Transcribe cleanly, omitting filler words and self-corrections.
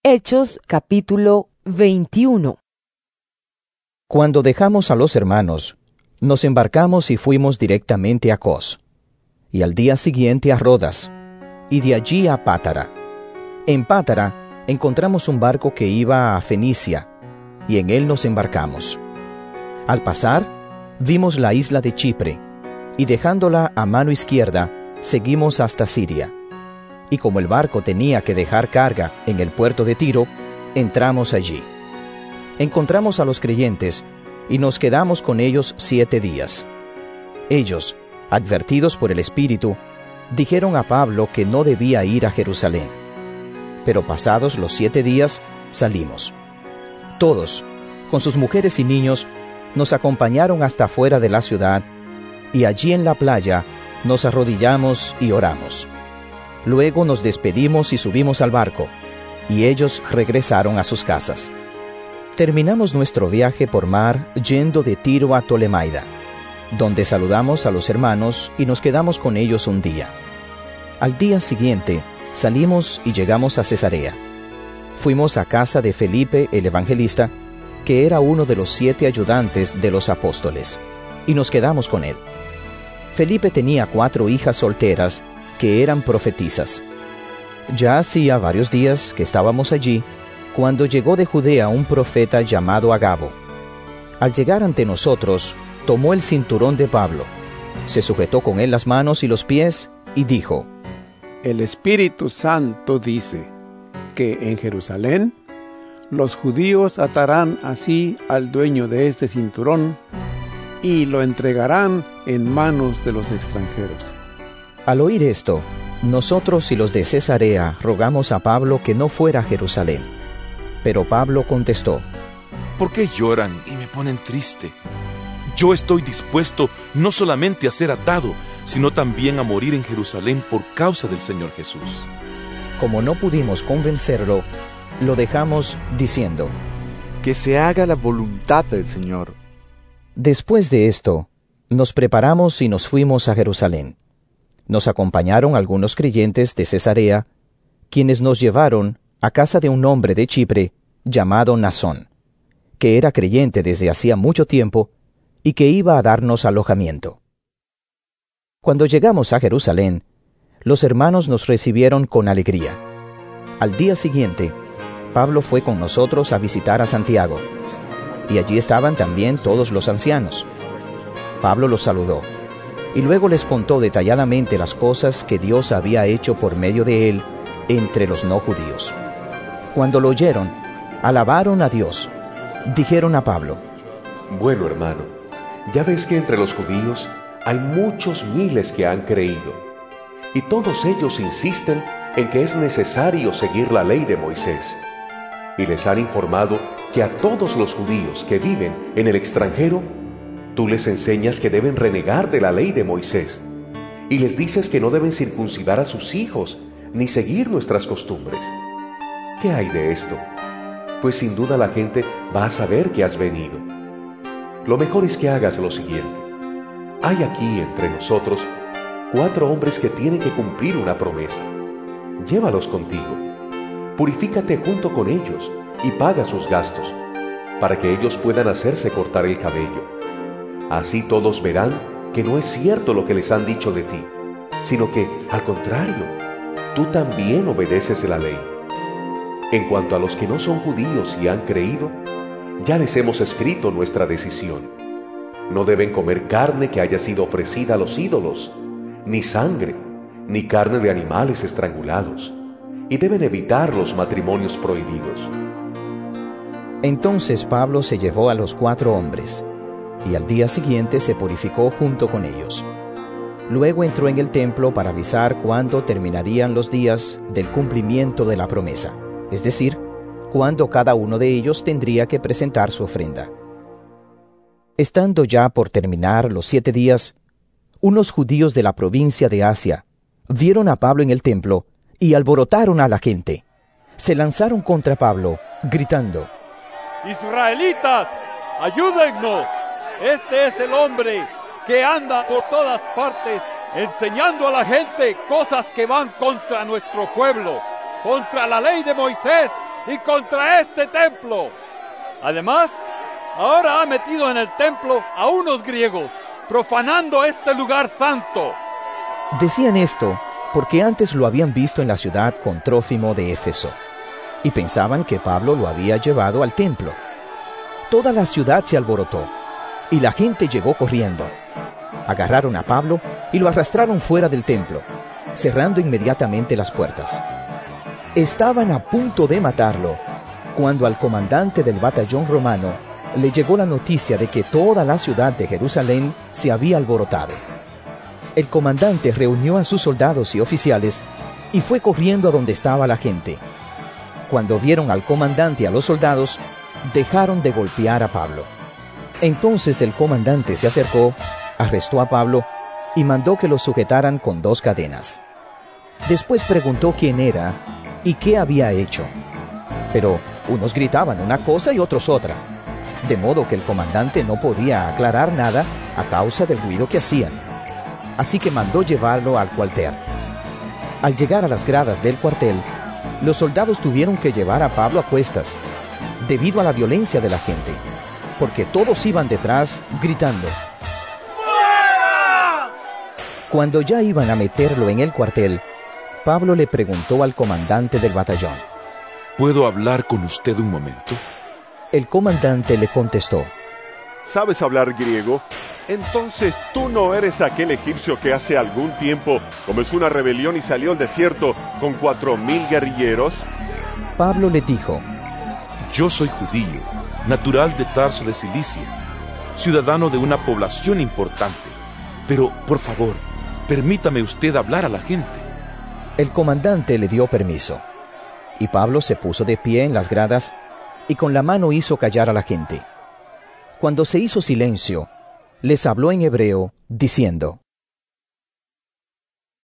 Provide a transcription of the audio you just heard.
Hechos capítulo 21. Cuando dejamos a los hermanos, nos embarcamos y fuimos directamente a Cos, y al día siguiente a Rodas, y de allí a Pátara. En Pátara encontramos un barco que iba a Fenicia, y en él nos embarcamos. Al pasar, vimos la isla de Chipre, y dejándola a mano izquierda, seguimos hasta Siria. Y como el barco tenía que dejar carga en el puerto de Tiro, entramos allí. Encontramos a los creyentes, y nos quedamos con ellos 7 días. Ellos, advertidos por el Espíritu, dijeron a Pablo que no debía ir a Jerusalén. Pero pasados los 7 días, salimos. Todos, con sus mujeres y niños, nos acompañaron hasta fuera de la ciudad, y allí en la playa nos arrodillamos y oramos. Luego nos despedimos y subimos al barco, y ellos regresaron a sus casas. Terminamos nuestro viaje por mar yendo de Tiro a Tolemaida, donde saludamos a los hermanos y nos quedamos con ellos un día. Al día siguiente salimos y llegamos a Cesarea. Fuimos a casa de Felipe el evangelista, que era uno de los 7 ayudantes de los apóstoles, y nos quedamos con él. Felipe tenía 4 hijas solteras que eran profetisas. Ya hacía varios días que estábamos allí, cuando llegó de Judea un profeta llamado Agabo. Al llegar ante nosotros, tomó el cinturón de Pablo, se sujetó con él las manos y los pies, y dijo: El Espíritu Santo dice que en Jerusalén los judíos atarán así al dueño de este cinturón y lo entregarán en manos de los extranjeros. Al oír esto, nosotros y los de Cesarea rogamos a Pablo que no fuera a Jerusalén. Pero Pablo contestó: ¿Por qué lloran y me ponen triste? Yo estoy dispuesto no solamente a ser atado, sino también a morir en Jerusalén por causa del Señor Jesús. Como no pudimos convencerlo, lo dejamos diciendo: Que se haga la voluntad del Señor. Después de esto, nos preparamos y nos fuimos a Jerusalén. Nos acompañaron algunos creyentes de Cesarea, quienes nos llevaron a casa de un hombre de Chipre llamado Nasón, que era creyente desde hacía mucho tiempo y que iba a darnos alojamiento. Cuando llegamos a Jerusalén, los hermanos nos recibieron con alegría. Al día siguiente, Pablo fue con nosotros a visitar a Santiago, y allí estaban también todos los ancianos. Pablo los saludó, y luego les contó detalladamente las cosas que Dios había hecho por medio de él entre los no judíos. Cuando lo oyeron, alabaron a Dios. Dijeron a Pablo: Bueno, hermano, ya ves que entre los judíos hay muchos miles que han creído, y todos ellos insisten en que es necesario seguir la ley de Moisés. Y les han informado que a todos los judíos que viven en el extranjero, tú les enseñas que deben renegar de la ley de Moisés, y les dices que no deben circuncidar a sus hijos, ni seguir nuestras costumbres. ¿Qué hay de esto? Pues sin duda la gente va a saber que has venido. Lo mejor es que hagas lo siguiente. Hay aquí entre nosotros 4 hombres que tienen que cumplir una promesa. Llévalos contigo. Purifícate junto con ellos y paga sus gastos, para que ellos puedan hacerse cortar el cabello. Así todos verán que no es cierto lo que les han dicho de ti, sino que, al contrario, tú también obedeces la ley. En cuanto a los que no son judíos y han creído, ya les hemos escrito nuestra decisión. No deben comer carne que haya sido ofrecida a los ídolos, ni sangre, ni carne de animales estrangulados, y deben evitar los matrimonios prohibidos. Entonces Pablo se llevó a los 4 hombres, y al día siguiente se purificó junto con ellos. Luego entró en el templo para avisar cuándo terminarían los días del cumplimiento de la promesa, es decir, cuándo cada uno de ellos tendría que presentar su ofrenda. Estando ya por terminar los 7 días, unos judíos de la provincia de Asia vieron a Pablo en el templo y alborotaron a la gente. Se lanzaron contra Pablo, gritando: ¡Israelitas, ayúdennos! Este es el hombre que anda por todas partes enseñando a la gente cosas que van contra nuestro pueblo, contra la ley de Moisés y contra este templo. Además, ahora ha metido en el templo a unos griegos, profanando este lugar santo. Decían esto porque antes lo habían visto en la ciudad con Trófimo de Éfeso, y pensaban que Pablo lo había llevado al templo. Toda la ciudad se alborotó, y la gente llegó corriendo. Agarraron a Pablo y lo arrastraron fuera del templo, cerrando inmediatamente las puertas. Estaban a punto de matarlo, cuando al comandante del batallón romano le llegó la noticia de que toda la ciudad de Jerusalén se había alborotado. El comandante reunió a sus soldados y oficiales y fue corriendo a donde estaba la gente. Cuando vieron al comandante y a los soldados, dejaron de golpear a Pablo. Entonces el comandante se acercó, arrestó a Pablo y mandó que lo sujetaran con 2 cadenas. Después preguntó quién era y qué había hecho. Pero unos gritaban una cosa y otros otra, de modo que el comandante no podía aclarar nada a causa del ruido que hacían. Así que mandó llevarlo al cuartel. Al llegar a las gradas del cuartel, los soldados tuvieron que llevar a Pablo a cuestas, debido a la violencia de la gente, porque todos iban detrás gritando. ¡Fuera! Cuando ya iban a meterlo en el cuartel, Pablo le preguntó al comandante del batallón: ¿Puedo hablar con usted un momento? El comandante le contestó: ¿Sabes hablar griego? Entonces tú no eres aquel egipcio que hace algún tiempo comenzó una rebelión y salió al desierto con 4,000 guerrilleros. Pablo le dijo: Yo soy judío, natural de Tarso de Cilicia, ciudadano de una población importante. Pero, por favor, permítame usted hablar a la gente. El comandante le dio permiso, y Pablo se puso de pie en las gradas y con la mano hizo callar a la gente. Cuando se hizo silencio, les habló en hebreo, diciendo: